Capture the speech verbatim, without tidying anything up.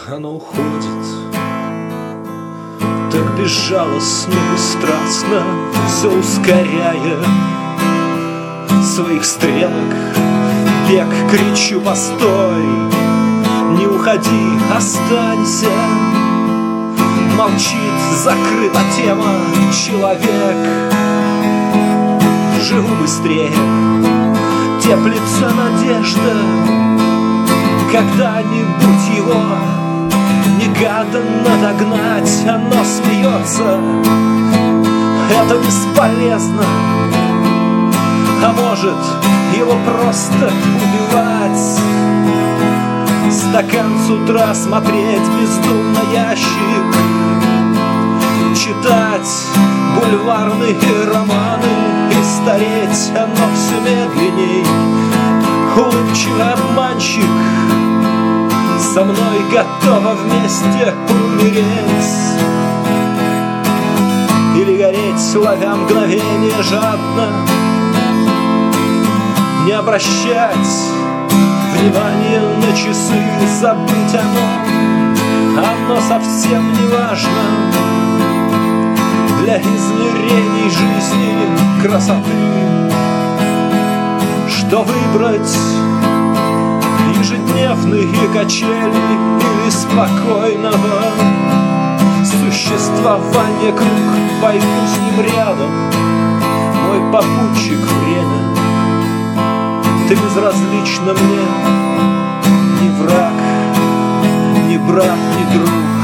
оно уходит так безжалостно и страстно, все ускоряя своих стрелок. Бег, кричу, постой, не уходи, останься. Молчит, закрыта тема, человек. Живу быстрее, теплится надежда. Когда-нибудь его негаданно догнать. Оно смеется, это бесполезно. А может, его просто убивать. Стакан с утра смотреть, бездумно ящик читать бульварные романы и стареть. Оно все медленней, улыбчивый обманщик. Со мной готова вместе умереть или гореть, ловя мгновение жадно. Не обращать внимания на часы, забыть оно, оно совсем не важно. Для измерений жизни красоты, что выбрать: ежедневные качели или спокойного существования круг. Пойду с ним рядом, мой попутчик время. Ты безразлична мне, ни враг, ни брат, ни друг.